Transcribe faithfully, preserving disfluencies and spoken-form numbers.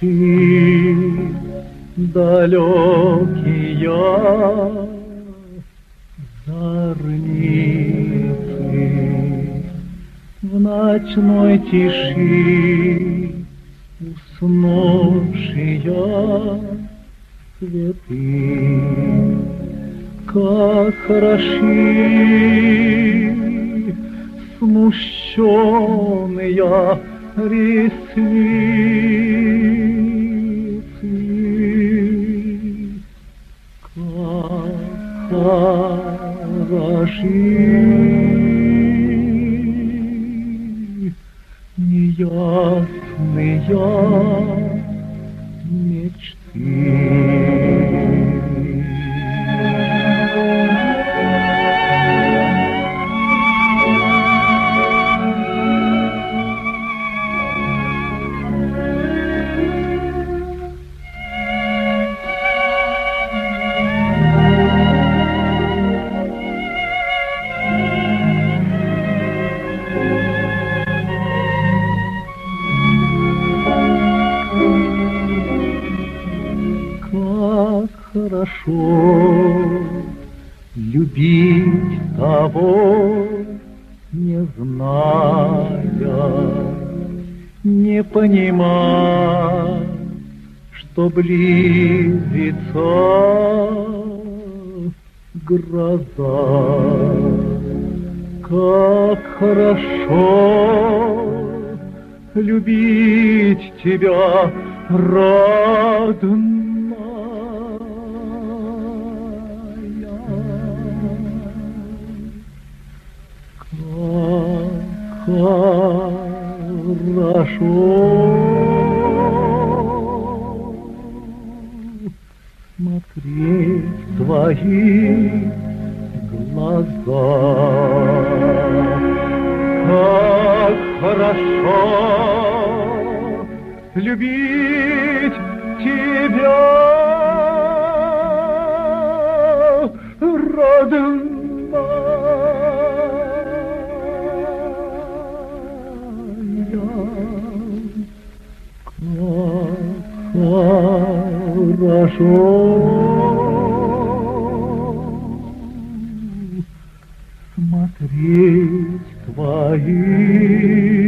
тиши далекие зорницы, в ночной тиши уснувшие цветы, как хороши смущенные ресницы, как хороши неясные мечты. Как хорошо любить того, не зная, не понимая, что близится гроза. Как хорошо любить тебя, родная. Хорошо смотреть в твои глаза, как хорошо любить тебя, родная. Хорошо смотреть твои